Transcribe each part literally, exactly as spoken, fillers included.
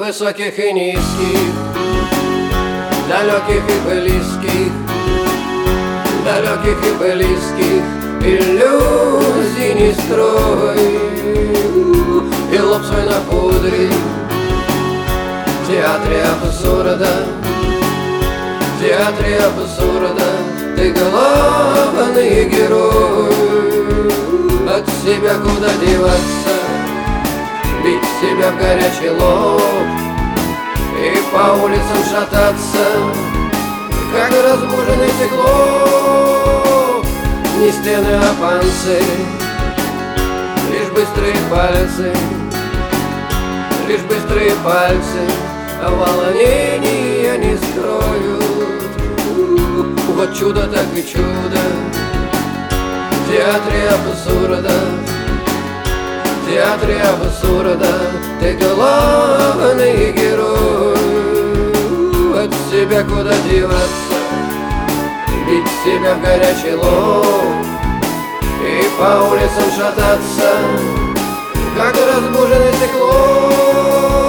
высоких и низких, далеких и близких, далеких и близких, иллюзий не строй, и лоб свой напудри в театре абсурда, в театре абсурда ты главный герой. От себя куда деваться, бить себя в горячий лоб и по улицам шататься, как разбуженный циклоп. Не стены, а панцирь, лишь быстрые пальцы, лишь быстрые пальцы, а волнения не скроют. Вот чудо так и чудо в театре абсурда, в театре абсурда ты главный герой. От себя куда деваться, бить себя в горячий лоб и по улицам шататься, как разбуженный циклоп.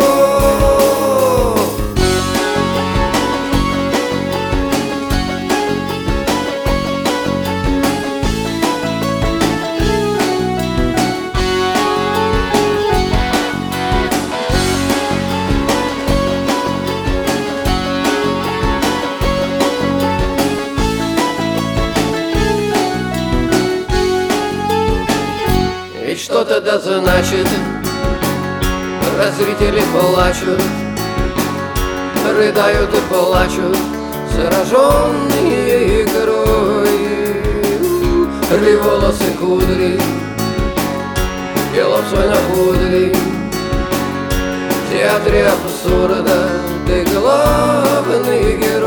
И что тогда значит? Зрители плачут, рыдают и плачут, сраженные игрой. Рви волосы кудри и лоб свой напудри, в театре абсурда ты главный герой.